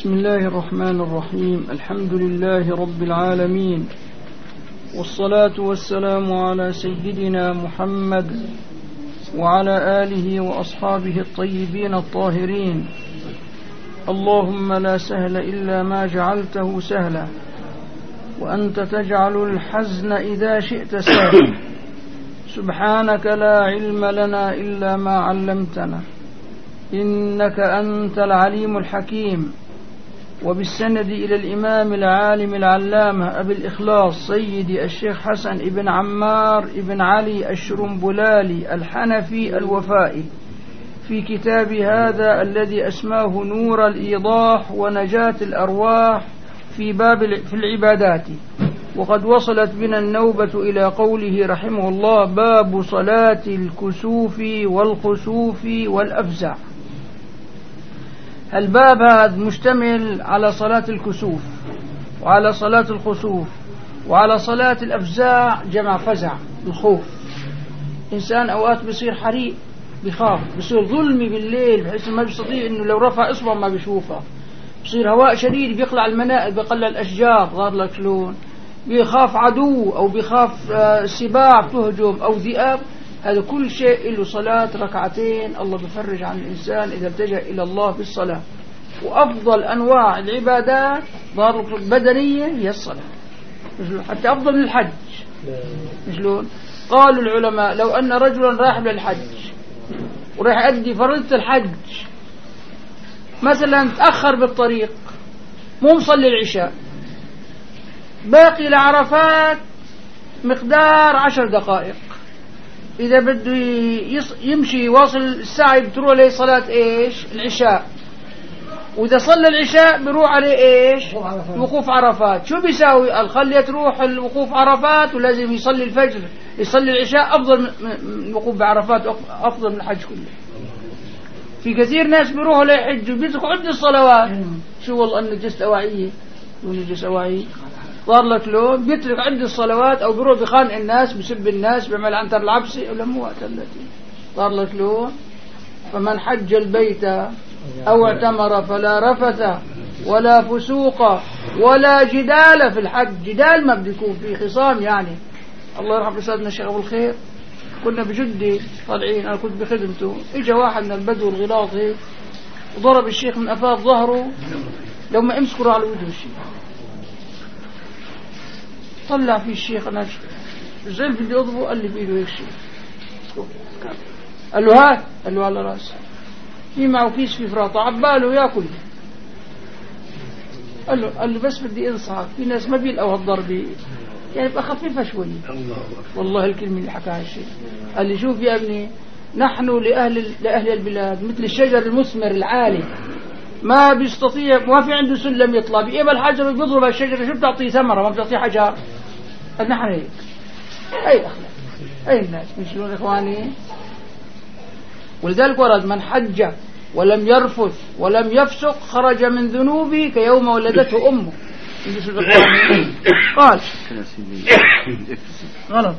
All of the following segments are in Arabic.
بسم الله الرحمن الرحيم. الحمد لله رب العالمين، والصلاة والسلام على سيدنا محمد وعلى آله وأصحابه الطيبين الطاهرين. اللهم لا سهل إلا ما جعلته سهلا، وأنت تجعل الحزن إذا شئت سهلا. سبحانك لا علم لنا إلا ما علمتنا، إنك أنت العليم الحكيم. وبالسند إلى الإمام العالم العلامة أبي الإخلاص سيدي الشيخ حسن ابن عمار ابن علي الشرنبلالي الحنفي الوفائي في كتاب هذا الذي أسماه نور الإيضاح ونجاة الأرواح في العبادات. وقد وصلت بنا النوبة إلى قوله رحمه الله: باب صلاة الكسوف والخسوف والأفزع. الباب هذا مشتمل على صلاة الكسوف وعلى صلاة الخسوف وعلى صلاة الأفزاع، جمع فزع، الخوف. إنسان أوقات بيصير حريق، بيخاف، بيصير ظلمي بالليل بحيث ما بيستطيع إنه لو رفع إصبع ما بيشوفها. بيصير هواء شديد، بيقلع المنائل، بيقلع الأشجار، ظهر لك شلون. بيخاف عدو أو بيخاف سباع تهجم أو ذئاب. هذا كل شيء له صلاة ركعتين الله بفرج عن الإنسان إذا التجأ إلى الله بالصلاة. وأفضل أنواع العبادات البدنية هي الصلاة، حتى أفضل من الحج. شلون؟ قالوا العلماء: لو أن رجلا راح للحج وراح يؤدي فريضة الحج، مثلا تأخر بالطريق، مو مصلي العشاء، باقي لعرفات مقدار 10 دقائق، إذا بده يمشي واصل الساعة بتروح عليه صلاة إيش؟ العشاء. وإذا صلى العشاء بيروح عليه إيش؟ وقوف عرفات. شو بيساوي؟ قال خليه تروح الوقوف عرفات ولازم يصلي الفجر، يصلي العشاء أفضل من الوقوف بعرفات، أفضل من الحج كله. في كثير ناس بيروحوا ليحجوا بيتركوا عدة الصلوات. شو والله أنه جست أواعية ونجس أواعية صار لك لون، بيترك عدة الصلوات أو بيروح بخانق الناس، بسب الناس، بيعمل عنتر العبسي، ولا مو وقت التي صار لك لون. فمن حج البيت أو اعتمر فلا رفث ولا فسوق ولا جدال في الحج. جدال ما بده يكون فيه خصام يعني. الله يرحم أستاذنا الشيخ أبو الخير، كنا بجدي طالعين، أنا كنت بخدمته، إجا واحد من البدو الغلاظ هيك وضرب الشيخ من أفاض ظهره، لو ما امسكوا على وجه الشيخ. طلع فيه الشيخ، أنا زي بدي أضربه، قال لي بإيده هيك شيء، قال له هات، قال له على راسه، في معه كيس في فراطة عباله ياكل. قال له بس بدي انصحك، في ناس ما بيلقوا هالضربة، يعني بقى خفيفة شوي. والله الكلمة اللي حكاها الشيخ، قال لي شوف يا ابني، نحن لأهل البلاد مثل الشجر المثمر العالي، ما بيستطيع، ما في عنده سلم يطلع بإيب الحجر بيضرب الشجرة، شو بتعطيه ثمرة؟ ما بتعطيه حجر. قال نحن هيك. أي أخلاق، أي الناس مشلون إخواني. ولذلك ورد: من حج ولم يرفث ولم يفسق خرج من ذنوبه كيوم ولدته أمه. قال غلط.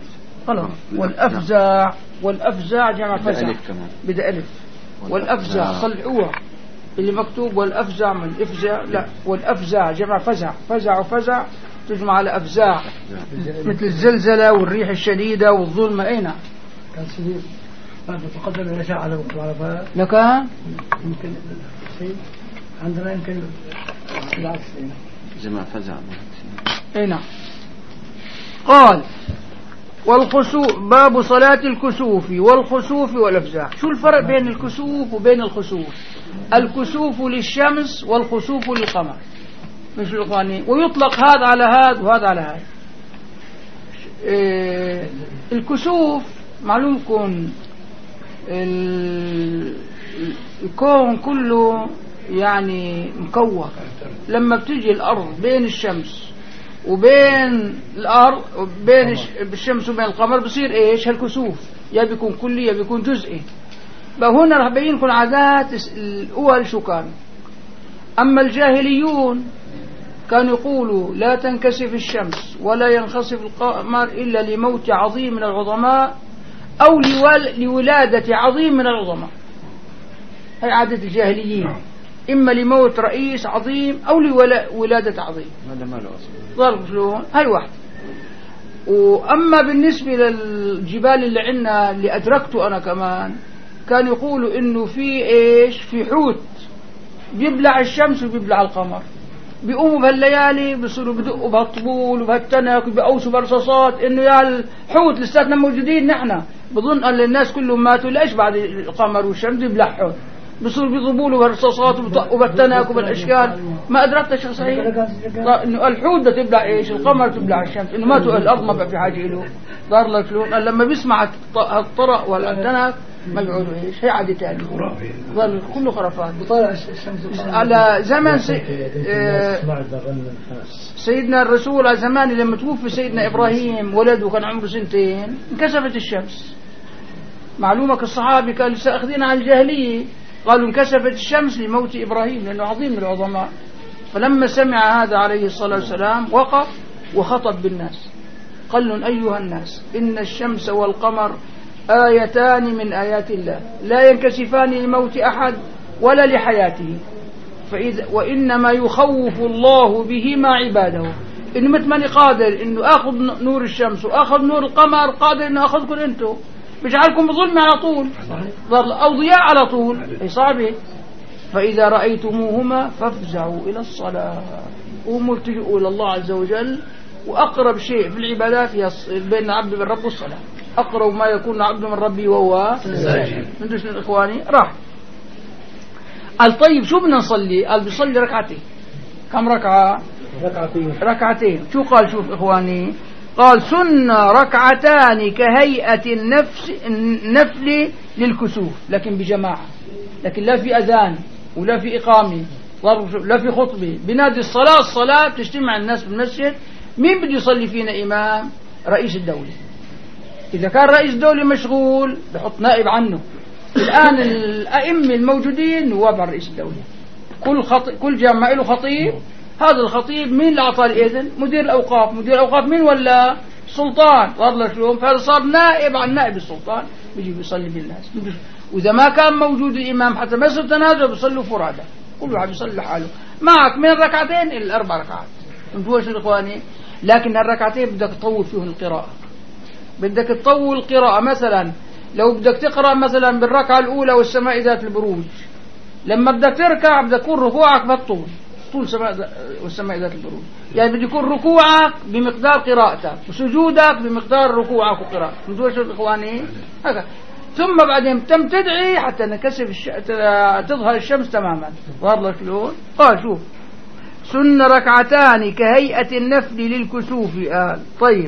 والأفزع جمع فزع، بدأ ألف. والأفزع صلعوها اللي مكتوب والأفزع من الإفزع، لا، والأفزع جمع فزع، فزع تجمع على أفزاع، مثل الزلزلة والريح الشديدة والظلمة. أين كان سبيل تقدم العشاء على وقت العرفات لكان يمكن عندنا يمكن بالعكس جمع فزع. أين قال والخسوف، باب صلاة الكسوف والخسوف والأفزاع. شو الفرق بين الكسوف وبين الخسوف؟ الكسوف للشمس والخسوف للقمر، مش القاني، ويطلق هذا على هذا وهذا على هذا. الكسوف معلوم يكون الكون كله يعني مكوّر. لما بتيجي الأرض بين الشمس وبين الأرض، بين الشمس وبين القمر، بصير إيش؟ هالكسوف يا بيكون كلي يا بيكون جزئي. فهنا رح بين لكم عادات الأول شو كان. أما الجاهليون كانوا يقولوا لا تنكسف الشمس ولا ينخسف القمر إلا لموت عظيم من العظماء أو لولادة عظيم من العظماء. هي عادة الجاهليين. إما لموت رئيس عظيم أو لولادة عظيم. هذا ما له أصل. ضرب شلون؟ هاي واحد. وأما بالنسبة للجبال اللي عندنا اللي أدركته أنا كمان، كان يقولوا إنه في إيش، في حوت بيبلع الشمس وبيبلع القمر، بيقوموا بهالليالي بيصيروا بدقوا بهالطبول وبهالتنك وبيقوسوا برصاصات إنه يا الحوت لساتنا موجودين نحن، بظن أن الناس كلهم ماتوا، ليش بعد القمر والشمس بيبلعهم، بيصيروا بيضربوا له برصاصات وبيطقوا بالتنك وبالأشكال. ما أدركت شيء صحيح إنه الحوت ده تبلع إيش، القمر تبلع الشمس، إنه ماتوا الأرض ما بقى في حاجة له. ضار لك شلون لما بيسمع الطرق والتنك ما بيقولوا إيش، هي عادة تاني ظل كله خرافات. على زمن سيدنا الرسول، على زمان لما توفي سيدنا إبراهيم ولده كان عمره 2 انكسفت الشمس. معلومك الصحابي كانوا لسه أخذين عن الجاهلية، قالوا انكسفت الشمس لموت إبراهيم لأنه عظيم من العظماء. فلما سمع هذا عليه الصلاة والسلام وقف وخطب بالناس، قال لهم أيها الناس إن الشمس والقمر آيتان من آيات الله لا ينكسفان لموت أحد ولا لحياته، وإنما يخوف الله بهما عباده. إنه متمني قادر إنه أخذ نور الشمس وأخذ نور القمر، قادر إنه أخذكم أنتم، بيجعلكم بظلم على طول أو ضياء على طول، هي صعبة. فإذا رأيتموهما فافزعوا إلى الصلاة، ومرتجئوا إلى الله عز وجل. وأقرب شيء في العبادات هي بين العبد من رب الصلاة، أقرب ما يكون عبد من ربي وهو من دون إخواني راح. قال طيب شو بدنا نصلي؟ قال بيصلي ركعتين. كم ركعة؟ ركعتين. شو قال؟ شوف إخواني، قال سنة ركعتان كهيئة النفل للكسوف، لكن بجماعة، لكن لا في أذان ولا في إقامة لا في خطبة، بنادي الصلاة تجتمع الناس بالمسجد. مين بده يصلي فينا إمام؟ رئيس الدولة. إذا كان رئيس الدولة مشغول بحط نائب عنه. الآن الأئمة الموجودين نواب عن رئيس الدولة، كل جامعة له خطيب. هذا الخطيب مين اللي أعطاه الإذن؟ مدير الأوقاف. مدير الأوقاف مين ولا؟ سلطان. والله شلون؟ فهذا صار نائب عن نائب السلطان، بيجي بيصلي بالناس. وإذا ما كان موجود الإمام حتى ما يصير تنازل بيصلوا فرادى، كل واحد بيصلي لحاله. معك من الركعتين إلى 4 ركعات. انتوا شو إخواني؟ لكن الركعتين بدك تطول فيهم القراءة، بدك تطول القراءة. مثلا لو بدك تقرأ مثلا بالركعة الأولى والسماء ذات البروج، لما بدك تركع بدك يكون ركوعك بالطول، طول والسماء ذات البروج، يعني بده يكون ركوعك بمقدار قراءتك وسجودك بمقدار ركوعك وقراءتك. انتوا شو إخواني؟ هكذا. ثم بعدين تم تدعي حتى نكسف تظهر الشمس تماما. ظهر لك شلون؟ قال شوف سنة ركعتان كهيئة النفل للكسوف. طيب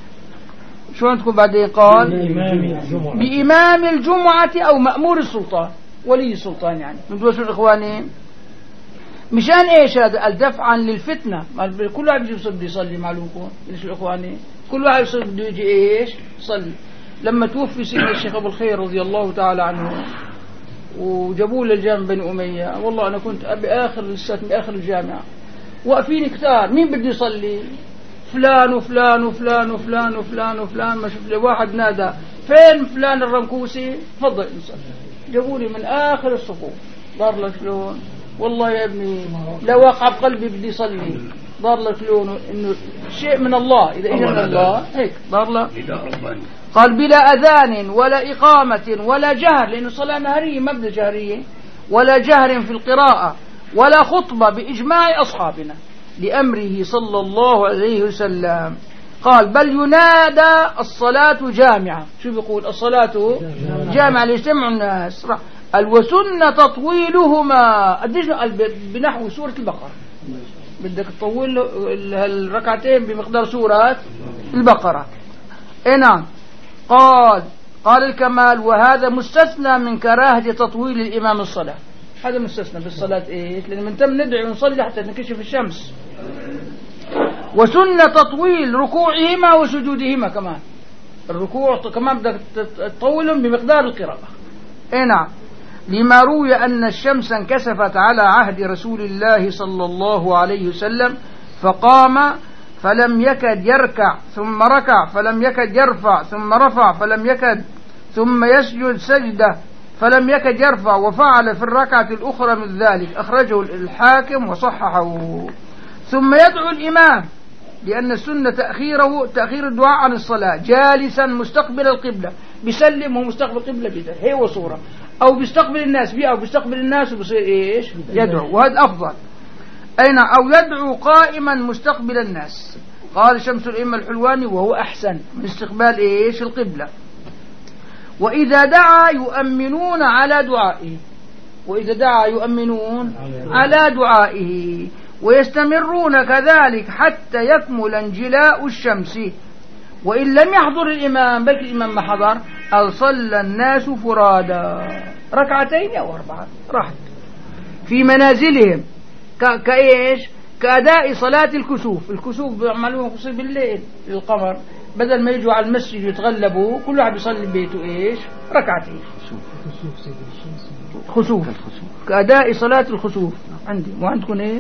شو عندكم بعدين؟ قال بإمام الجمعة أو مأمور السلطان، ولي السلطان. يعني من دول شو إخواني؟ مشان إيش هذا؟ الدفعا للفتنة. كل واحد بده يصلي معلومكم ليش إخواني؟ كل واحد بده يجي إيش يصلي. لما توفي سيدنا الشيخ أبو الخير رضي الله تعالى عنه وجابوه للجامع بني أمية، والله أنا كنت بآخر الجامعة، واقفين كتار، مين بده يصلي؟ فلان وفلان وفلان وفلان وفلان وفلان. ما شفت واحد نادى فين فلان الرنكوسي؟ تفضل نصلي. جابوني من آخر الصفوف. ضار لك شلون؟ والله يا ابني لو وقع بقلبي بدي يصلي. ضار لك شلون؟ إنه شيء من الله، إذا إجا من الله هيك ضار لك. قال بلا أذان ولا إقامة ولا جهر، لأنه صلاة نهارية ما بدها جهرية، ولا جهر في القراءة ولا خطبة بإجماع أصحابنا لأمره صلى الله عليه وسلم. قال بل ينادى الصلاة جامعة. شو بيقول؟ الصلاة جامعة ليجتمع الناس. وسنة تطويلهما بنحو سورة البقرة، بدك تطول الركعتين بمقدار سورة البقرة. نعم. قال الكمال وهذا مستثنى من كراهة تطويل الإمام الصلاة. هذا مستثنى بالصلاة إيش؟ لأن من تم ندعي ونصلي حتى نكشف الشمس. وسنة تطويل ركوعهما وسجودهما كمان. الركوع كمان بدك تطولهم بمقدار القراءة. نعم. لما روي أن الشمس انكسفت على عهد رسول الله صلى الله عليه وسلم فقام فلم يكد يركع ثم ركع فلم يكد يرفع ثم رفع فلم يكد ثم يسجد سجدة فلم يكد يرفع، وفعل في الركعة الأخرى من ذلك، أخرجه الحاكم وصححه. ثم يدعو الإمام، لأن السنة تأخير الدعاء عن الصلاة جالسا مستقبل القبلة، بيسلم ومستقبل القبلة بده، هي وصورة، أو بيستقبل الناس بيه، أو بيستقبل الناس وبصير إيش يدعو، وهذا أفضل. أين أو يدعو قائما مستقبل الناس. قال شمس الأئمة الحلواني وهو أحسن من استقبال إيش القبلة. وإذا دعا يؤمنون على دعائه، وإذا دعا يؤمنون على دعائه، ويستمرون كذلك حتى يكمل انجلاء الشمس. وإن لم يحضر الإمام، بل الإمام ما حضر، صلى الناس فرادا، ركعتين أو 4 راحت في منازلهم، كإيش كأداء صلاة الكسوف. الكسوف بيعملوها خصوصي بالليل للقمر، بدل ما يجوا على المسجد يتغلبوا، كل واحد يصلي ببيته إيش ركعتين خسوف، كأداء صلاة الخسوف. عندي وعندكم إيه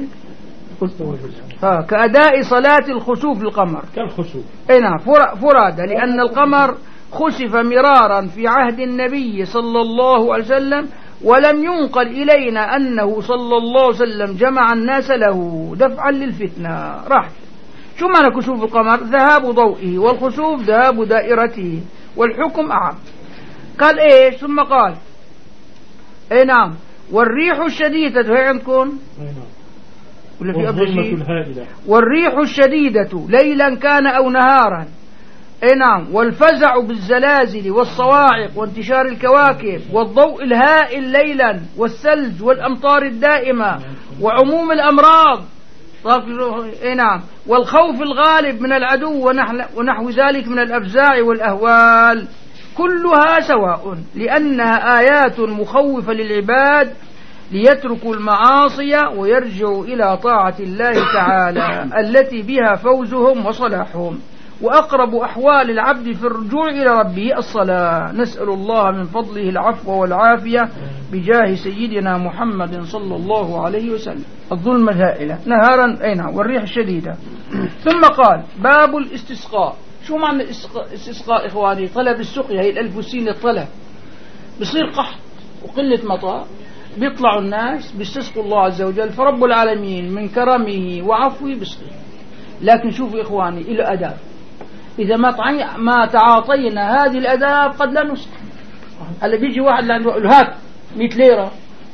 كأداء صلاة الخسوف للقمر كالخسوف. نعم فرادى، لأن القمر خسف مرارا في عهد النبي صلى الله عليه وسلم، ولم ينقل إلينا أنه صلى الله عليه وسلم جمع الناس له دفعا للفتنة. راح شو معنى كسوف القمر؟ ذهاب ضوئه، والخسوف ذهاب دائرته، والحكم أعم. قال إيش ثم قال نعم والريح الشديدة، هي عندكم ولا في أبدا شيء؟ والريح الشديدة ليلا كان أو نهارا. نعم والفزع بالزلازل والصواعق وانتشار الكواكب، والضوء الهائل ليلا، والثلج والأمطار الدائمة، وعموم الأمراض. نعم والخوف الغالب من العدو ونحو ذلك من الأفزاع والأهوال، كلها سواء، لأنها آيات مخوفة للعباد ليتركوا المعاصي ويرجعوا إلى طاعة الله تعالى التي بها فوزهم وصلاحهم. وأقرب أحوال العبد في الرجوع إلى ربه الصلاة. نسأل الله من فضله العفو والعافية بجاه سيدنا محمد صلى الله عليه وسلم. الظلمة الهائلة نهارا والريح الشديدة. ثم قال باب الاستسقاء. شو معنى الاستسقاء إخواني؟ طلب السقيا، هي الألف والسين الطلب. بصير قحط وقلة مطر، بيطلعوا الناس بيستسقوا الله عز وجل، فرب العالمين من كرمه وعفوه بيسقي. لكن شوفوا إخواني إلى أداب، إذا ما تعاطينا هذه الأداب قد لا نسقي. هلا بيجي واحد لعنده يقول هات 100 ليرة،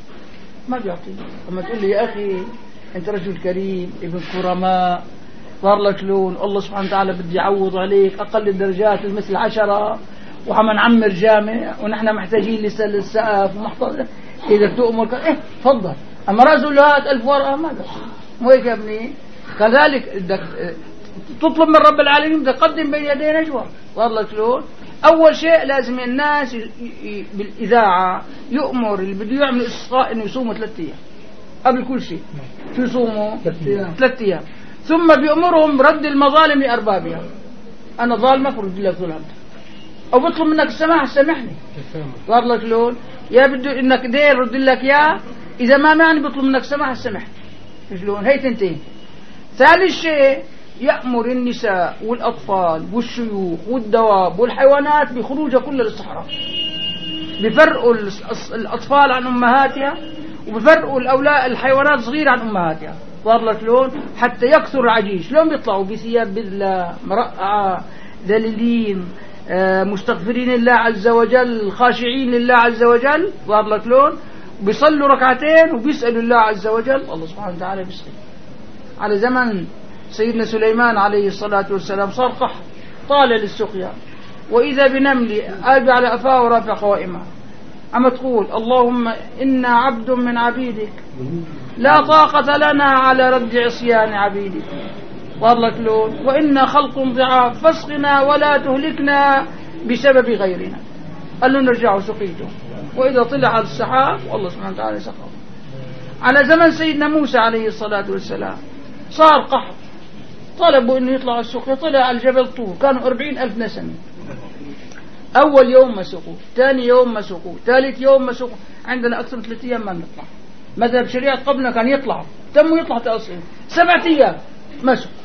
ما بيعطي. أما تقول لي يا أخي أنت رجل كريم ابن كرماء، صار لك لون، الله سبحانه وتعالى بدي يعوض عليك، أقل الدرجات مثل 10، وعم نعمر جامع ونحن محتاجين للسقف ومحتاج، إذا تؤمر تفضل. أما رجل هات 1000 ورقة ما بيعطي. مو هيك يا ابني؟ كذلك بدك تطلب من رب العالمين، بدك تقدم بين يدي نجوى. صار لك شلون؟ أول شيء لازم الناس بالإذاعة يؤمر اللي بده يعمل استسقاء إنه يصوموا 3 أيام قبل كل شيء. شو يصوموا 3 أيام. ثم بيأمرهم رد المظالم لأربابها. أنا ظالمك ورد لك ظلمتك، أو بطلب منك السماح سامحني. صار لك شلون؟ يا بده إنك دير رد لك يا، إذا ما معني بطلب منك السماح سامحني. شلون؟ هي تنتين. ثالث شيء يأمر النساء والأطفال والشيوخ والدواب والحيوانات بخروجها كلها للصحراء، بفرقوا الأطفال عن أمهاتها، وبفرقوا الحيوانات الصغيرة عن أمهاتها. صار لك شلون؟ حتى يكثر العجيش. شلون بيطلعوا؟ بثياب بذلة مرقعة، ذليلين، مستغفرين الله عز وجل، خاشعين لله عز وجل. صار لك شلون؟ بيصلوا ركعتين وبيسألوا الله عز وجل، الله سبحانه وتعالى بيسأل. على زمن سيدنا سليمان عليه الصلاة والسلام صار قحط طالع للسقيا، وإذا بنمل آبي على أفاه ورافع قوائمها، أما تقول اللهم إنا عبد من عبيدك لا طاقة لنا على رد عصيان عبيدك. صار لك لون؟ وإنا خلق ضعاف فاسقنا ولا تهلكنا بسبب غيرنا. قال له نرجعوا سقيته، وإذا طلع على السحاب والله سبحانه وتعالى سقاه. على زمن سيدنا موسى عليه الصلاة والسلام صار قحط، طلبوا انه يطلع السقيا، طلع على الجبل طور، كانوا 40,000 نسمة. اول يوم ما سقوا، ثاني يوم ما سقوا، ثالث يوم ما سقوا. عندنا اكثر من 3 ايام ما نطلع. مذهب شريعة قبلنا كان يطلع تم يطلع تأصيل 7 ايام ما سقوا.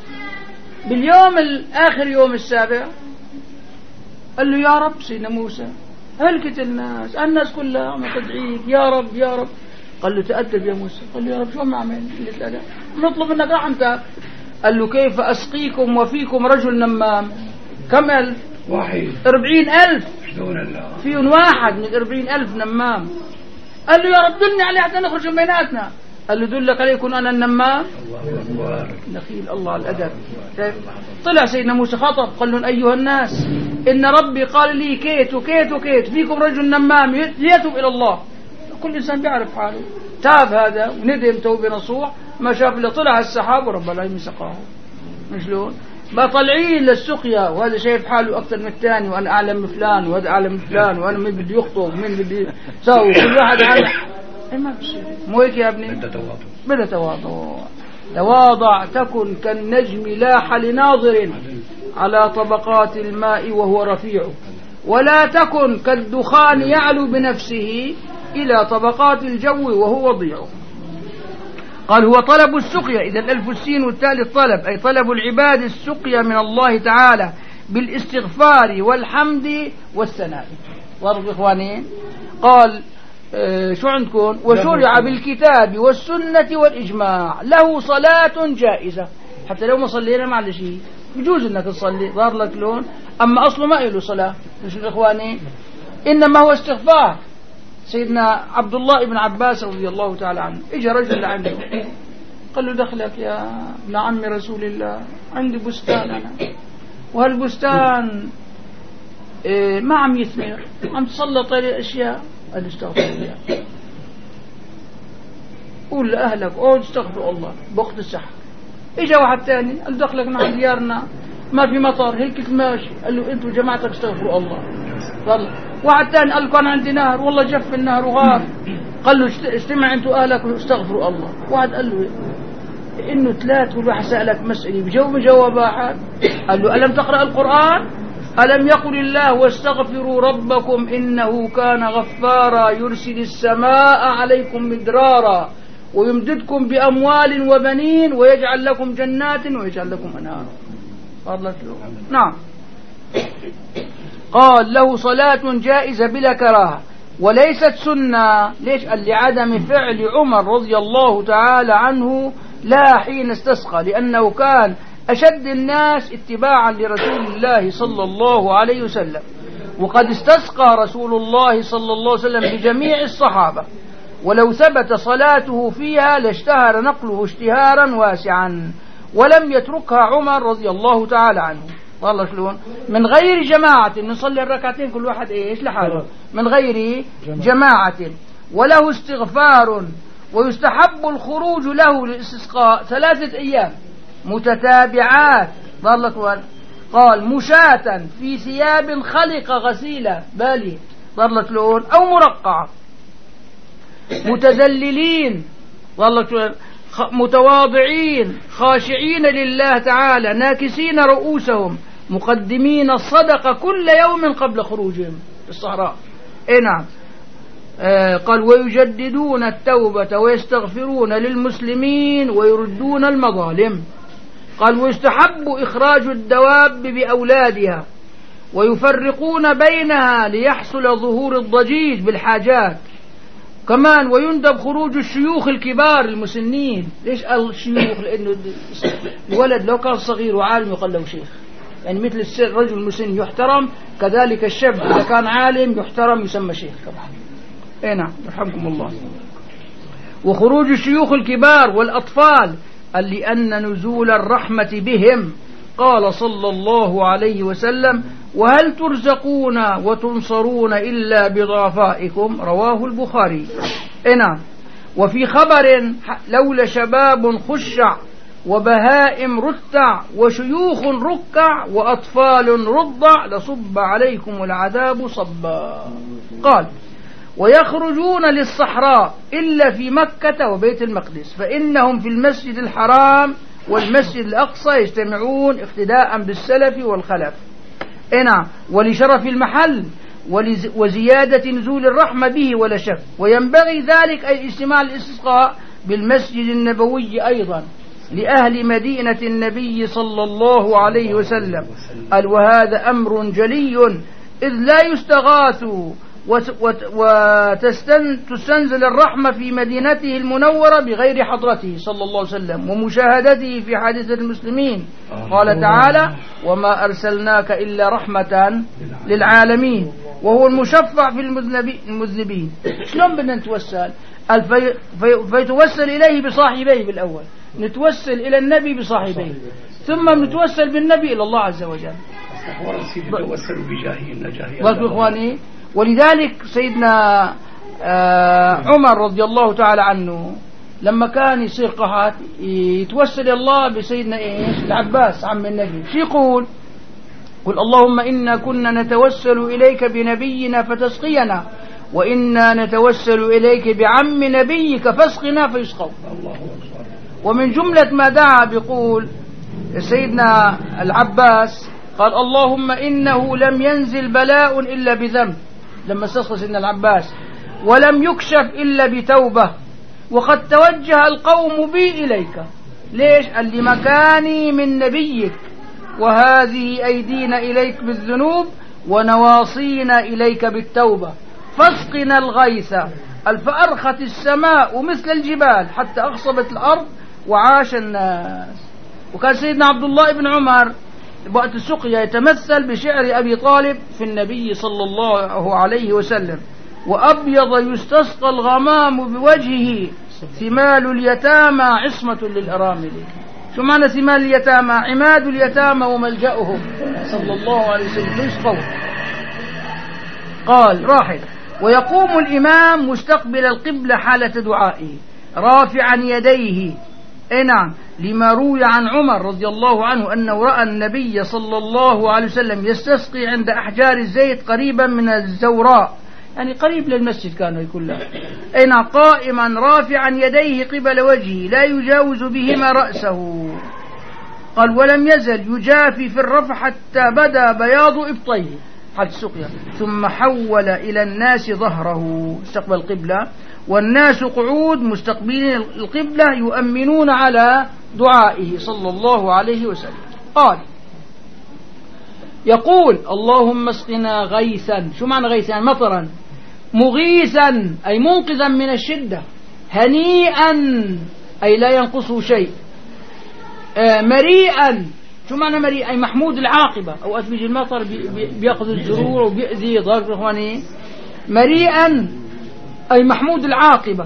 باليوم الاخر يوم السابع قال له يا رب سيدنا موسى هلكت الناس كلها ما تدعيك يا رب يا رب. قال له تأدب يا موسى. قال له يا رب شو ما أعمل؟ قلت له نطلب منك رحمتك. قال له كيف أسقيكم وفيكم رجل نمام؟ كم ألف؟ واحد. 40,000 فيهم واحد من 40,000 نمام. قال له يا رب دلني عليه حتى نخرج من بيناتنا. قال له دلك عليه يكون أنا النمام؟ نخيل الله على الأدب. طلع سيدنا موسى خطب. قال لهم أيها الناس إن ربي قال لي كيت وكيت وكيت، فيكم رجل نمام ليتوب إلى الله. كل إنسان بيعرف حاله. تاب هذا وندم توبة نصوح، ما شاف إلا طلع السحاب ورب العالمين سقاه. مشلون؟ بقى طالعين للسقيا وهذا شايف حاله أكثر من الثاني، وأنا أعلم من فلان وهذا أعلم من فلان، وأنا مين بدي يخطب مين بدي يساوي، كل واحد عالم. ما بصير. مو هيك يا ابني؟ بدأ تواضع تكن كالنجم لاح لناظر على طبقات الماء وهو رفيع، ولا تكن كالدخان يعلو بنفسه إلى طبقات الجو وهو وضيع. قال هو طلب السقيا، إذا الألف السين والتالي الطلب، أي طلب العباد السقيا من الله تعالى بالاستغفار والحمد والثناء. واضح إخواني؟ قال شو عندكم؟ وشرع بالكتاب والسنة والإجماع له صلاة جائزة. حتى لو ما صلينا معلش يجوز انك تصلي، ظهر لك لون، اما اصله ما له صلاة. مش اخواني؟ انما هو استغفار. سيدنا عبد الله بن عباس رضي الله تعالى عنه اجى رجل لعنده قال له دخلك يا ابن عم رسول الله، عندي بستان انا، وهالبستان ما عم يثمر، عم تسلط عليه اشياء. قال استغفر الله، قول لأهلك اقعد استغفر الله بوقت السحر. اجا واحد ثاني قال دخلك نحن ديارنا ما في مطر هيك ماشي. قال له انتوا جماعتك استغفروا الله. قال واحد ثاني قال كان عندي نهر والله جف النهر وغار. قال له استمع انتوا اهلك واستغفروا الله. واحد قال له انه ثلاث والواحد سألك مسألة بجاوب واحد. قال له ألم تقرأ القرآن؟ ألم يقل الله واستغفروا ربكم إنه كان غفارا يرسل السماء عليكم مدرارا ويمددكم بأموال وبنين ويجعل لكم جنات ويجعل لكم أنهارا. نعم. قال له صلاة جائزة بلا كراهة وليست سنة. ليش؟ قال لعدم فعل عمر رضي الله تعالى عنه لا حين استسقى، لأنه كان أشد الناس اتباعا لرسول الله صلى الله عليه وسلم، وقد استسقى رسول الله صلى الله عليه وسلم بجميع الصحابة، ولو ثبت صلاته فيها لاشتهر نقله اشتهارا واسعا، ولم يتركها عمر رضي الله تعالى عنه. والله شلون؟ من غير جماعة، نصلي الركعتين كل واحد ايش لحاله، من غير جماعة، وله استغفار، ويستحب الخروج له للاستسقاء 3 أيام متتابعات. قال مشاة في ثياب خلق غسيلة بالي ضلت لون أو مرقعة، متذللين متواضعين خاشعين لله تعالى ناكسين رؤوسهم مقدمين الصدقة كل يوم قبل خروجهم الصحراء. نعم. قال ويجددون التوبة ويستغفرون للمسلمين ويردون المظالم. قال ويستحب إخراج الدواب بأولادها ويفرقون بينها ليحصل ظهور الضجيج بالحاجات. كمان ويندب خروج الشيوخ الكبار المسنين. ليش قال الشيوخ؟ لأنه الولد لو كان صغير وعالم يقال له شيخ، يعني مثل الرجل المسن يحترم، كذلك الشاب إذا كان عالم يحترم يسمى شيخ طبعا. نعم يرحمكم الله. وخروج الشيوخ الكبار والأطفال لأن نزول الرحمة بهم. قال صلى الله عليه وسلم وهل ترزقون وتنصرون إلا بضعفائكم، رواه البخاري. نعم. وفي خبر لولا شباب خشع وبهائم رتع وشيوخ ركع وأطفال رضع لصب عليكم العذاب صبا. قال ويخرجون للصحراء إلا في مكة وبيت المقدس، فإنهم في المسجد الحرام والمسجد الأقصى يجتمعون اقتداء بالسلف والخلف. نعم. ولشرف المحل وزيادة نزول الرحمة به ولا شك. وينبغي ذلك أي اجتماع الاستسقاء بالمسجد النبوي أيضا لأهل مدينة النبي صلى الله عليه وسلم. وهذا أمر جلي إذ لا يستغاث وتستنزل الرحمة في مدينته المنورة بغير حضرته صلى الله عليه وسلم ومشاهدته في حادثة المسلمين. قال تعالى: وما أرسلناك إلا رحمة للعالمين، وهو المشفع في المذنبين. شلون بدنا نتوسل؟ فيتوسل إليه بصاحبيه بالأول، نتوسل إلى النبي بصاحبيه، ثم نتوسل بالنبي إلى الله عز وجل. إخواني، ولذلك سيدنا عمر رضي الله تعالى عنه لما كان يصير قحط يتوسل إلى الله بسيدنا العباس عم النبي. شو يقول؟ قل: اللهم إنا كنا نتوسل إليك بنبينا فتسقينا، وإنا نتوسل إليك بعم نبيك فاسقنا فيسقوا. ومن جملة ما دعا بيقول سيدنا العباس قال: اللهم إنه لم ينزل بلاء إلا بذنب، لما استسقى سيدنا العباس، ولم يكشف إلا بتوبة، وقد توجه القوم بي إليك. ليش؟ قال: لمكاني من نبيك، وهذه أيدينا إليك بالذنوب ونواصينا إليك بالتوبة، فاسقنا الغيث. فأرخت السماء مثل الجبال حتى أخصبت الأرض وعاش الناس. وكان سيدنا عبد الله بن عمر وقت السقيا يتمثل بشعر أبي طالب في النبي صلى الله عليه وسلم: وأبيض يستسقى الغمام بوجهه، ثمال اليتامى عصمة للأرامل. شو معنى ثمال اليتامى؟ عماد اليتامى وملجأهم صلى الله عليه وسلم يسقوا. قال راحل: ويقوم الإمام مستقبل القبلة حالة دعائه رافعا يديه. نعم، لما روي عن عمر رضي الله عنه أنه رأى النبي صلى الله عليه وسلم يستسقي عند أحجار الزيت قريبا من الزوراء، يعني قريب للمسجد كانوا يقول له. نعم، قائما رافعا يديه قبل وجهه لا يجاوز بهما رأسه. قال: ولم يزل يجافي في الرفع حتى بدا بياض إبطيه حتى السقيا، ثم حول إلى الناس ظهره استقبل القبلة، والناس قعود مستقبلين القبلة يؤمنون على دعائه صلى الله عليه وسلم. قال: يقول: اللهم اسقنا غيثا. شو معنى غيثا؟ يعني مطرا. مغيثا أي منقذا من الشدة. هنيئا أي لا ينقصه شيء. مريئا. شو معنى مريء؟ أي محمود العاقبة. أوقات بيجي المطر بيأخذ الزروع وبيأذي ضرب. إخواني، مريئا أي محمود العاقبة.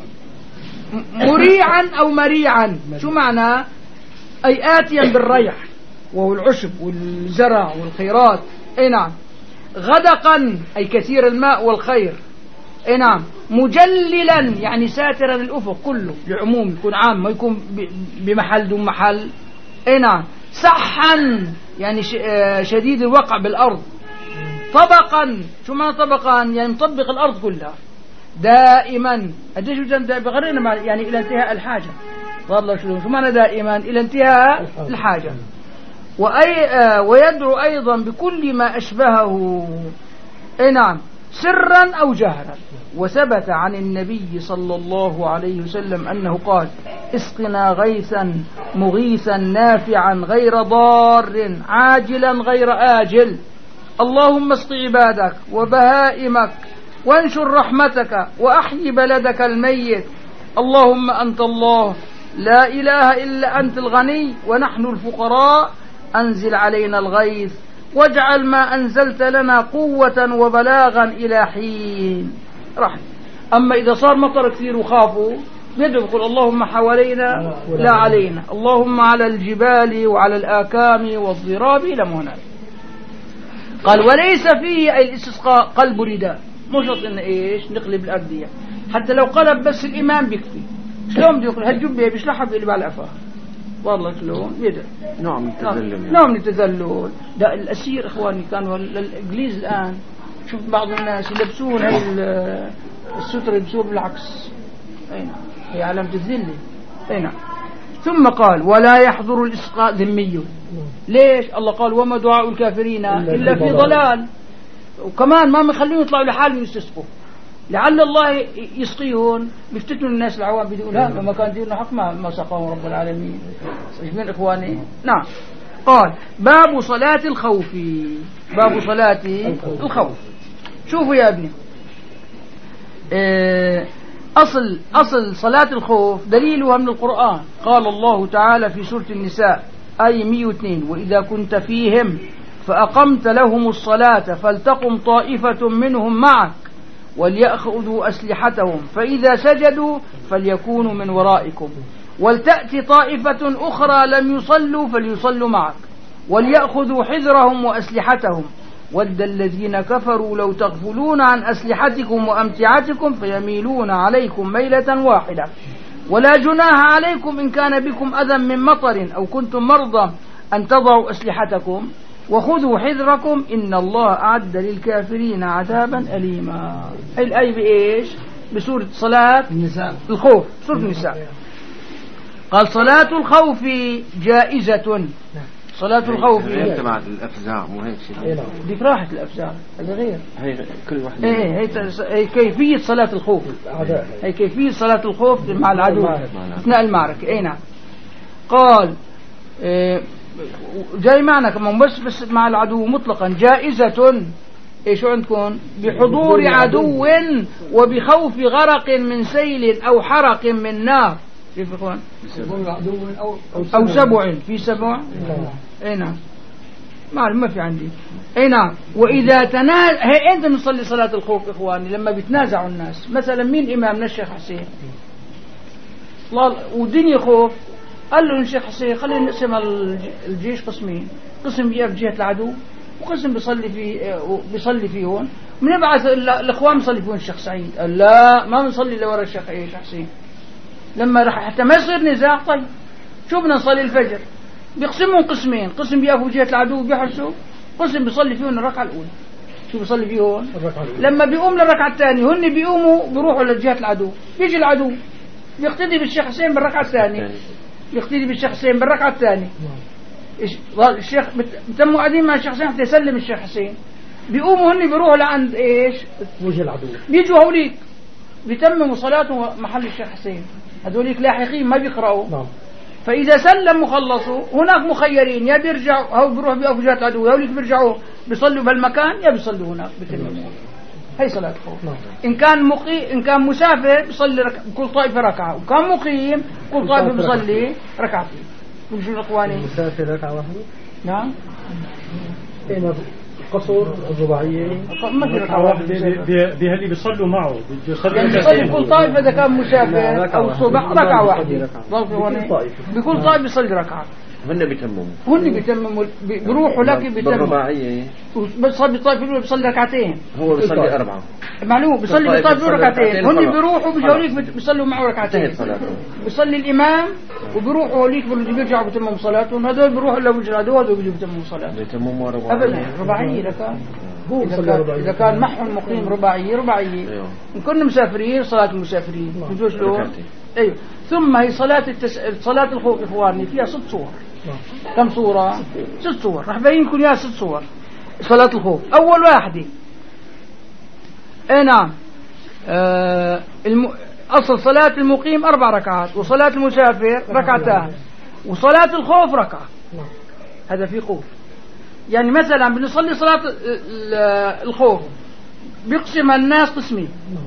مريعا أو مريعا شو معنى؟ أي آتيا بالريح وهو العشب والزرع والخيرات. نعم. غدقا أي كثير الماء والخير. نعم. مجللا يعني ساترا الأفق كله لعموم، يكون عام ما يكون بمحل دون محل. نعم. صحا يعني شديد الوقع بالأرض. طبقا. شو معنى طبقا؟ يعني مطبق الأرض كلها. دائما قديش بغرينا يعني إلى انتهاء الحاجة. والله شو معنى دائما؟ إلى انتهاء الحاجة. ويدعو أيضا بكل ما أشبهه. نعم. سرا أو جهرا. وثبت عن النبي صلى الله عليه وسلم أنه قال: اسقنا غيثا مغيثا نافعا غير ضار عاجلا غير آجل. اللهم اسق عبادك وبهائمك وانشر رحمتك وأحيي بلدك الميت. اللهم أنت الله لا إله إلا أنت الغني ونحن الفقراء، أنزل علينا الغيث واجعل ما أنزلت لنا قوة وبلاغا إلى حين. رحمة. أما إذا صار مطر كثير وخافوا يدعو يقول: اللهم حوالينا لا علينا، اللهم على الجبال وعلى الآكام والضراب لمهنا. قال: وليس فيه أي الاستسقاء قلب رداء، مش شرط إن إيش نقلب الأردية، حتى لو قلب بس الإمام بيكفي. شلون بده يقول هالجبة بيشلحها بيقلب على الأفاه؟ والله شلون يدعو. نوع من التذلل. نوع من التذلل. ده الأسير إخواني كانوا الإنجليز الآن شوف بعض الناس يلبسون هاي الستر يلبسوه بالعكس. أين هي علامة الذلة. أين. ثم قال: ولا يحضر الإسقاء ذمي. ليش؟ الله قال: وما دعاء الكافرين إلا في ضلال. وكمان ما مخليهم يطلعوا لحالهم يستسقوا، لعل الله يسقيهم. بيفتتنوا الناس العوام بيقولوا لا لما كان ديننا حق ما سقاهم رب العالمين. من إخواني. نعم. قال: باب صلاة الخوف. باب صلاة الخوف. شوفوا يا ابني، أصل صلاة الخوف دليلها من القرآن. قال الله تعالى في سورة النساء آية 102: وإذا كنت فيهم فأقمت لهم الصلاة فلتقم طائفة منهم معك وليأخذوا أسلحتهم فإذا سجدوا فليكونوا من ورائكم ولتأتي طائفة أخرى لم يصلوا فليصلوا معك وليأخذوا حذرهم وأسلحتهم ود الذين كفروا لو تغفلون عن أسلحتكم وأمتعتكم فيميلون عليكم ميلة واحدة ولا جناح عليكم إن كان بكم أذى من مطر أو كنتم مرضى أن تضعوا أسلحتكم وخذوا حذركم إن الله أعد للكافرين عذابا أليما. الآية بإيش؟ بسورة صلاة الخوف، سورة النساء. قال صلاة الخوف جائزة. صلاة الخوف هي مع الأفزاع مو هيك شيء. ديك راحة الأفزاع هذا غير. هي كل واحدة. هي كيفية صلاة الخوف. هي كيفية صلاة الخوف مع العدو أثناء المعركة. أي نعم. قال جاي معنا كمان بس مع العدو مطلقا جائزة. ايش عندكم؟ بحضور عدو وبخوف غرق من سيل او حرق من نار. كيف يكون؟ او سبع في سبع. اي نعم ما في عندي. اي نعم. واذا هي انت نصلي صلاة الخوف اخواني لما بيتنازعوا الناس. مثلا مين امامنا؟ الشيخ حسين ودنيا خوف. قال له الشيخ حسين خلينا نقسم الجيش قسمين، قسم بيقف جهة العدو وقسم بيصلي فيه هون، بنبعث الاخوان بيصلي فيهم الشيخ سعيد. قال لا ما بنصلي لورا الشيخ حسين لما راح حتى ما يصير نزاع. طيب شو بدنا نصلي الفجر؟ بيقسمون قسمين، قسم بيقفوا جهة العدو بيحرسوا، قسم بيصلي فيهم الركعة الأولى. شو بيصلي فيه هون؟ لما بيقوم للركعة الثانية هن بيقوموا بيروحوا لجهة العدو، بيجي العدو بيقتدي بالشيخ حسين بالركعة الثانية، بيقتدي بالشيخ حسين بالركعة الثانية. الشيخ بتموا قاعدين مع الشيخ حسين حتى يسلم الشيخ حسين، بيقوموا هن بيروحوا لعند ايش؟ وجه العدو، بيجوا هوليك بيتمموا صلاته محل الشيخ حسين. هذوليك لاحقين ما بيقرأوا. فإذا سلموا خلصوا هناك مخيرين، يا بيرجعوا أو بيروحوا بيقفوا جهة العدو، هوليك بيرجعوا بيصلوا بهالمكان يا بيصلوا هناك بتمموا. هي صلاة الخوف. إن كان مسافر بيصلي كل طائفة ركعة، وكان مقيم كل طائفة بيصلي ركعتين. شو الإخواني؟ مسافر ركعة واحدة. نعم. قصر الرباعية ما في ركعة واحدة. بهاللي بيصلوا معه بيصلي كل طائفة إذا كان مسافر أو صبح ركعة واحدة. بكل طائفة بيصلي ركعة. هن بيتمموا بيروحوا لك بالرباعية. بيصلي بالطائفة الأولى بيصلي ركعتين. هو بيصلي 4. معلوم بيصلي بالطائفة الأولى ركعتين. هن بيروحوا بيجوليك بيصلوا معه ركعتين. بيصلي الإمام وبيروحوا هوليك بيرجعوا بيتمموا صلاتهم. هذول بيروحوا لو بيجوا هذول بيجوا بيتمموا صلاتهم. بيتمموا رباعية إذا كان معهم مقيم رباعية. إن كنا مسافرين صلاة المسافرين بيجوش لهم. أيوه. ثم هي صلاة الخوف إخواني فيها 6 صور. كم صورة؟ 6 صور. راح بينكم يا 6 صور صلاة الخوف. أول واحدة نعم أصل صلاة المقيم 4 ركعات، وصلاة المسافر ركعتان، وصلاة الخوف ركعة. هذا في خوف. يعني مثلا بنصلي صلاة الخوف بيقسم الناس قسمين،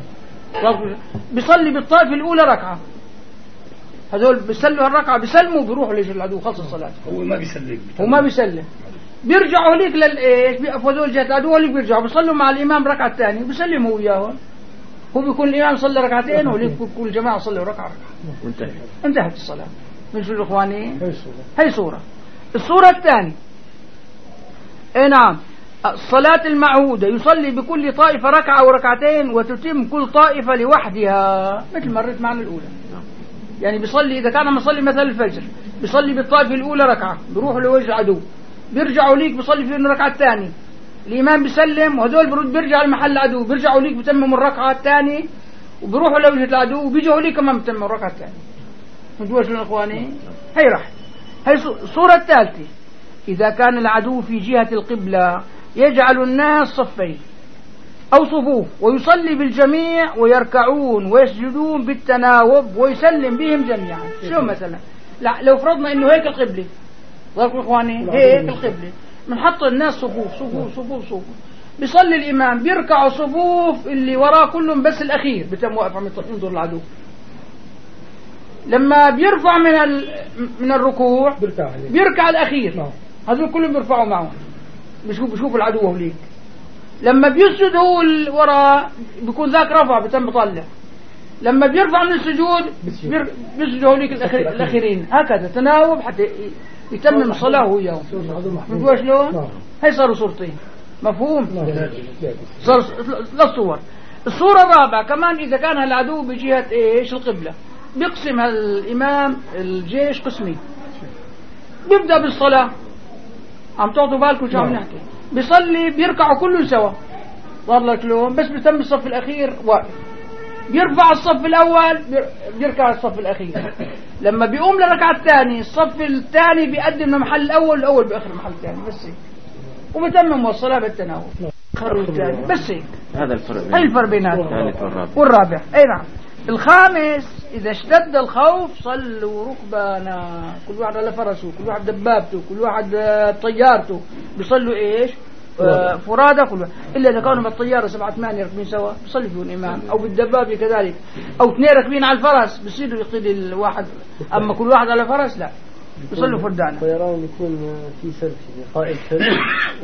بيصلي بالطائفة الأولى ركعة، هذول بيسلوا الركعة بيسلموا بيروحوا ليش العدو خلص الصلاة. هو ما بيسلم بيرجعوا ليك للإيش بيقفوا هذول جهة العدو اللي بيرجعوا بيصلوا مع الإمام ركعة الثانية بيسلموا وياهم. هو بيكون الإمام صلى ركعتين وليك كل جماعة صلوا ركعة انتهت الصلاة. من شو الإخواني؟ هي صورة. الصورة الثانية نعم الصلاة المعهودة يصلي بكل طائفة ركعة وركعتين وتتم كل طائفة لوحدها مثل مرت معنا الأولى. يعني بيصلي إذا كان مصلي مثل الفجر بيصلي بالطائفة الأولى ركعة بيروحوا لوجه العدو بيرجعوا ليك بيصلي فيه الركعة الثانية الإمام بيسلم وهدول بيرجعوا لمحل العدو بيرجعوا ليك بتمموا الركعة الثانية وبيروحوا لوجه العدو وبيجوا ليك كمان بتمموا الركعة الثانية. مدوش الإخواني هي راح. هي الصورة الثالثة إذا كان العدو في جهة القبلة يجعل الناس صفين أو صفوف ويصلي بالجميع ويركعون ويسجدون بالتناوب ويسلم بهم جميعا. شو مثلا لو فرضنا إنه هيك القبلة ضرب إخواني هيك القبلة بنحط الناس صفوف صفوف صفوف صفوف بيصلي الإمام بيركعوا صفوف اللي وراه كلهم بس الأخير بتم واقف عم ينظر العدو. لما بيرفع من الركوع بيركع الأخير، هذول كلهم بيرفعوا معه بيشوف العدو هوليك. لما بيسجد هو وراء بيكون ذاك رفع بتم بطلع. لما بيرفع من السجود بيسجد هوليك الأخيرين. هكذا تناوب حتى يتمم الصلاة هو يوم. فهمتوا شلون؟ هي صاروا صورتين. مفهوم؟ صار للصور. الصورة الرابعة كمان إذا كان العدو بجهة إيش القبلة، بيقسم الإمام الجيش قسمين. بيبدأ بالصلاة، عم تعطوا بالكم شو عم نحكي، بيصلي بيركعوا كلهم سوا صار لك لون، بس بيتم الصف الأخير واقف، بيرفع الصف الأول بيركع الصف الأخير. لما بيقوم للركعة الثانية الصف الثاني بيقدم لمحل الأول، الأول بآخر محل الثاني بس هيك، وبتمم الصلاة بالتناوب خرج الثاني بس هيك. هذا الفرق. هاي الفرق بيناتهم. والرابع أي نعم. الخامس إذا اشتد الخوف صلوا ركبانا، كل واحد على فرسه، كل واحد دبابته، كل واحد طيارته، بيصلوا إيش فرادى كل واحد. إلا إذا كانوا بالطيارة 7-8 راكبين سوا بيصلي فيهم إمام، أو بالدبابة كذلك، أو 2 راكبين على الفرس بيصيروا يقتدي الواحد. أما كل واحد على فرس لا بيصلوا فردانا. طيران يكون في سلف قائد سلف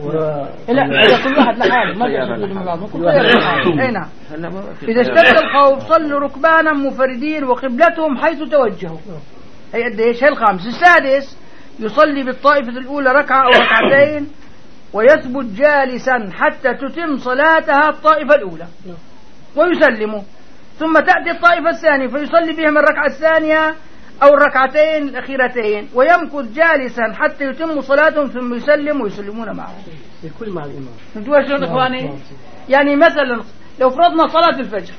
لا كل واحد لحاله ما يصلي مع بعض، كل واحد لحاله. أي نعم. إذا اشتد الخوف صلوا ركبانا منفردين وقبلتهم حيث توجهوا. هي قديش؟ هي الخامس. السادس يصلي بالطائفة الأولى ركعة أو ركعتين ويثبت جالسا حتى تتم صلاتها الطائفة الأولى ويسلم، ثم تأتي الطائفة الثانية فيصلي بهم الركعة الثانية أو الركعتين الأخيرتين ويمكث جالسا حتى يتم صلاتهم ثم يسلم ويسلمون معه. الكل مع الإمام. انتوا شلون إخواني؟ يعني مثلا لو فرضنا صلاة الفجر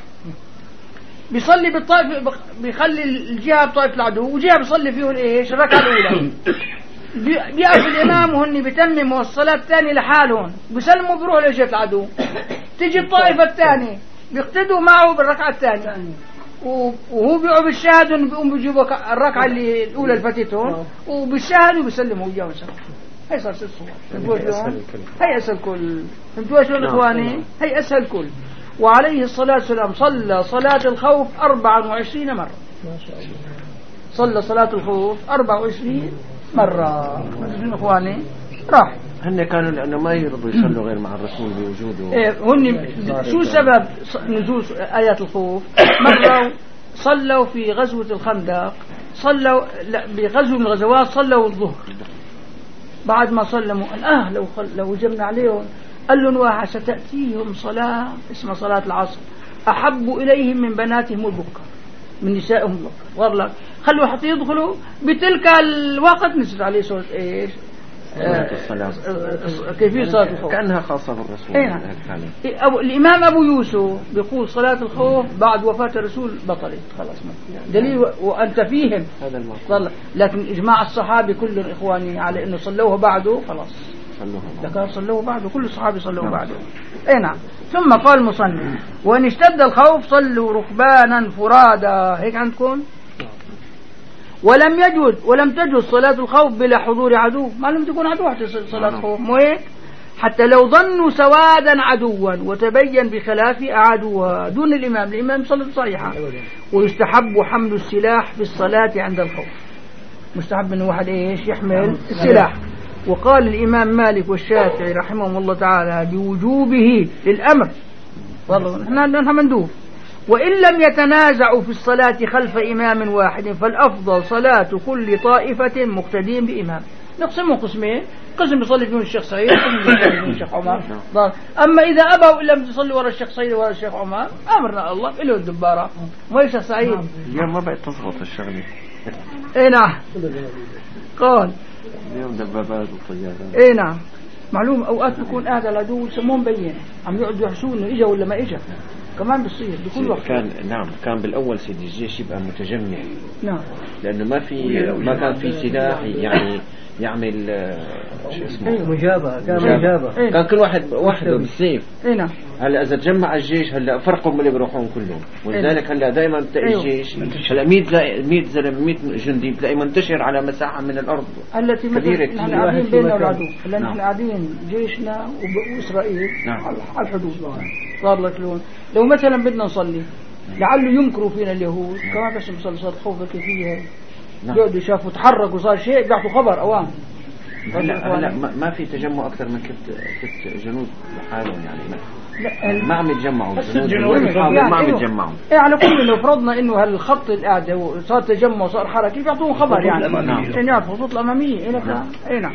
بيصلي بالطائفة، بيخلي الجهة بطائفة العدو وجهة بيصلي فيه ايش الركعة الأولى، بيقف الإمام وهن بيتمموا الصلاة الثانية لحالهم بيسلموا بيروحوا لجهة العدو. تيجي الطائفة الثانية بيقتدوا معه بالركعة الثانية وهو بيقعد بالشهد وبيقوم بيجيبوا الركعة اللي الأولى اللي فاتتهم وبالشهد وبيسلموا وياهم سوا. هي صار 6 صور. فهمتوا شلون؟ هي أسهل كل. فهمتوا شلون إخواني؟ هي أسهل كل. وعليه الصلاة والسلام صلى صلاة الخوف 24 مرة. ما شاء الله. صلى صلاة الخوف 24 مرة. فهمتوا إخواني؟ راح. هن كانوا لأنه ما يرضوا يصلوا غير مع الرسول بوجوده. إيه هن شو سبب نزول آيات الخوف؟ مرة صلوا في غزوة الخندق، صلوا بغزو من الغزوات صلوا الظهر، بعد ما سلموا لو جمنا عليهم قال لهم واحد ستأتيهم صلاة اسمها صلاة العصر أحب إليهم من بناتهم البكر من نسائهم البكر، والله خلوا حتى يدخلوا بتلك الوقت نزل عليه سورة ايش كيفية صلاة الخوف كأنها خاصة بالرسول. الإمام أبو يوسف بيقول صلاة الخوف بعد وفاة الرسول بطلت خلاص دليل وأنت فيهم هذا الموضوع. لكن إجماع الصحابة كلهم إخواني على إنه صلوه بعده خلاص لكن صلوه بعده كل الصحابة صلوه بعده. نعم. ثم قال المصنف وإن اشتد الخوف صلوا ركبانا فرادا. هيك عندكم ولم تجوز صلاة الخوف بلا حضور عدو. ما لم تكون عدو حتى صلاة خوف مو هيك؟ حتى لو ظنوا سوادا عدوا وتبين بخلاف أعادوها دون الإمام صلاة صحيحة. ويستحب حمل السلاح في الصلاة عند الخوف. مستحب من واحد ايش يحمل السلاح. وقال الإمام مالك والشافعي رحمهم الله تعالى بوجوبه للأمر، والله نحن مندوب. وإن لم يتنازعوا في الصلاة خلف إمام واحد فالأفضل صلاة كل طائفة مقتدين بإمام. نقسمهم قسمين، قسم يصلي فيهم الشيخ سعيد، قسم يصلي فيهم الشيخ عمر. أما إذا أبوا إلا تصلي وراء الشيخ سعيد وراء الشيخ عمر أمرنا الله إله الدبارة مو الشيخ سعيد. اليوم ما بقت تضبط الشغلة. نعم. قال اليوم دبابات وطيارات. نعم. معلوم أوقات بيكون قاعد على العدو مو مبين عم يقعدوا يحسوا إنه إجا ولا ما إجا كمان بتصير بكل وقت. كان بالأول سيدي الجيش يبقى متجمع. نعم. لأنه ما كان في سلاح يعني يعمل شو اسمه مجابهة، كان كل واحد وحده بالسيف. نعم. هلا إذا تجمع الجيش هلا فرقهم اللي بيروحون كلهم، ولذلك هلا دائما بتلاقي الجيش هلا 100 زلمة 100 جندي بتلاقي منتشر على مساحة من الأرض التي كبيرة. نحن قاعدين بيننا العدو، هلا نحن قاعدين جيشنا وإسرائيل على الحدود. صار لك لو مثلا بدنا نصلي لعله ينكروا فينا اليهود كما بس نصلي صلاة خوف كيفية، يقعدوا شافوا تحركوا صار شيء بيعطوا خبر أوام. هلا ما في تجمع أكثر من كت جنود لحالهم يعني ما عم يتجمعوا الجنود ما عم يتجمعوا. على كل لو فرضنا إنه هالخط القاعدة وصار تجمع وصار حركة بيعطوهم خبر يعني عشان يعرفوا الخطوط الأمامية. نعم.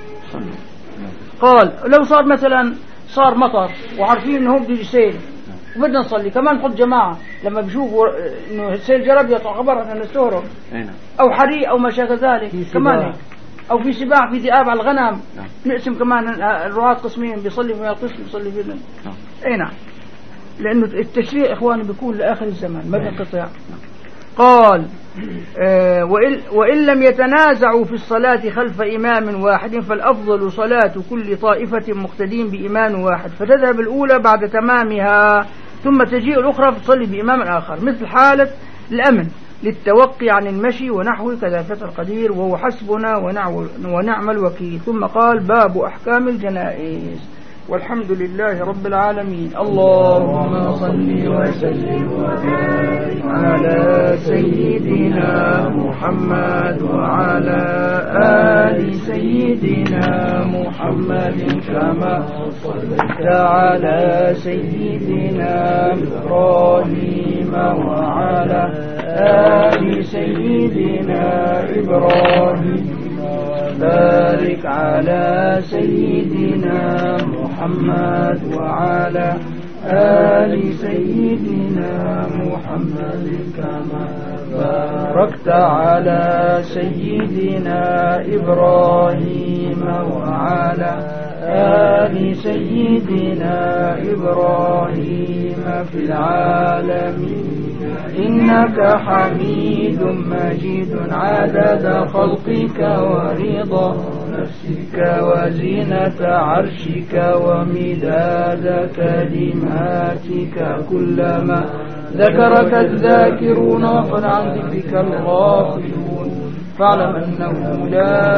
قال لو صار مثلا صار مطر وعارفين إنه هو بده يسيل وبدنا نصلي كمان نحط جماعة لما بيشوفوا إنه السيل جرب يطلع خبر عشان نستهرب أو حريق أو ما شابه ذلك كمان، أو في سباع في ذئاب على الغنم نقسم كمان الرعاة قسمين، بيصلي في القسم بيصلي في نعم. لأنه التشريع إخواني بيكون لآخر الزمان ما بينقطع. قال وإن لم يتنازعوا في الصلاة خلف إمام واحد فالأفضل صلاة كل طائفة مقتدين بإمام واحد، فتذهب الأولى بعد تمامها ثم تجيء الأخرى فتصلي بإمام آخر، مثل حالة الأمن للتوقي عن المشي ونحوه كذا فتح القدير وهو حسبنا ونعم الوكيل. ثم قال باب أحكام الجنائز. والحمد لله رب العالمين. اللهم صل وسلم وبارك على سيدنا محمد وعلى آل سيدنا محمد كما صليت على سيدنا إبراهيم وعلى آل سيدنا إبراهيم، بارك على سيدنا محمد وعلى آل سيدنا محمد كما باركت على سيدنا إبراهيم وعلى آل سيدنا إبراهيم في العالمين إنك حميد مجيد. عدد خلقك ورضا نفسك وزينة عرشك ومداد كلماتك، كلما ذكرك الذاكرون وقل عن ذكرك الغافلون، فاعلم أنه لا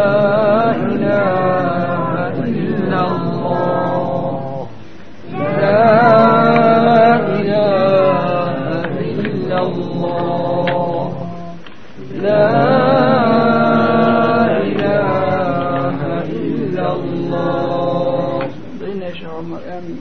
إله إلا الله، لا إله إلا الله، لا إله إلا الله. بإن شاء الله آمين.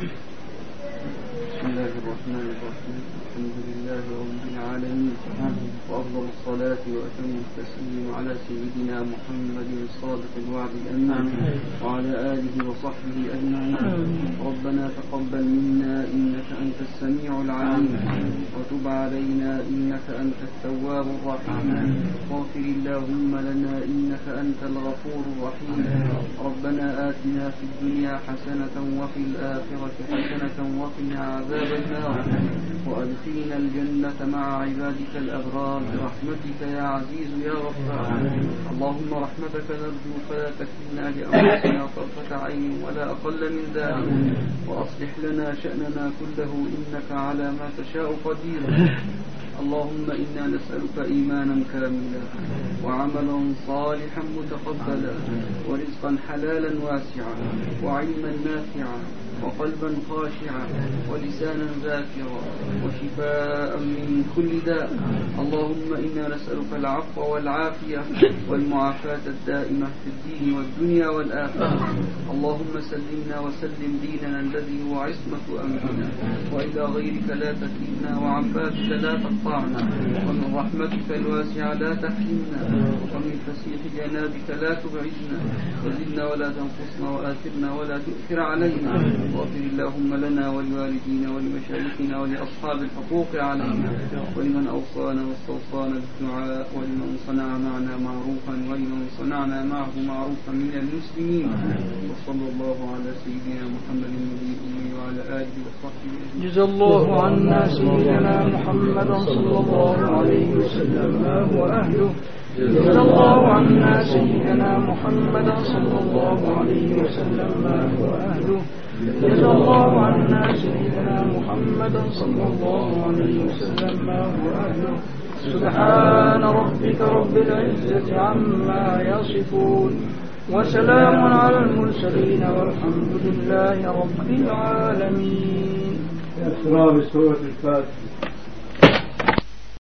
بسم الله الرحمن الرحيم. الحمد لله رب العالمين، وأفضل الصلاة وأتم التسليم على سيدنا محمد الصادق الوعد الأمين وعلى آله وصحبه أجمعين. ربنا تقبل منا إنك أنت السميع العليم، وتب علينا إنك أنت التواب الرحيم، واغفر اللهم لنا إنك أنت الغفور الرحيم. ربنا آتنا في الدنيا حسنة وفي الآخرة حسنة وقنا عذاب النار، وأدخلنا الجنة مع عبادك الأبرار برحمتك يا عزيز يا غفار. اللهم رحمتك نرجو فلا تكلنا لأنفسنا طرفة عين ولا أقل من ذلك، وأصلح لنا شأننا كله إنك على ما تشاء قدير. اللهم إنا نسألك إيمانا كاملا وعملا صالحا متقبلا ورزقا حلالا واسعا وعلما نافعا وقلبا خاشعا ولسانا ذاكرا وشفاء من كل داء. اللهم إنا نسألك العفو والعافية والمعافاة الدائمة في الدين والدنيا والآخرة. اللهم سلمنا وسلم ديننا الذي هو عصمة أمرنا، وإلى غيرك لا تكلنا وعن بابك لا تقطعنا، ومن رحمتك الواسعة لا تحرمنا، ومن فسيح جنابك لا تبعدنا، وزدنا ولا تنقصنا وآثرنا ولا تؤثر علينا. واغفر اللهم لنا ولوالدينا ولمشايخنا ولأصحاب الحقوق علينا، ولمن أوصانا واستوصانا بالدعاء، ولمن صنع معنا معروفا ولمن صنعنا معه معروفا من المسلمين. وصلى الله على سيدنا محمد النبي الأمي وعلى آله وصحبه أجمعين. جزا الله عنا سيدنا محمد صلى الله عليه وسلم وأهله. جزا الله عنا سيدنا محمدا صلى الله عليه وسلم ما هو أهله. جزا الله عنا سيدنا محمدا صلى الله عليه وسلم ما هو أهله. سبحان ربك رب العزة عما يصفون وسلام على المرسلين والحمد لله رب العالمين. أسرار سورة الفاتحة.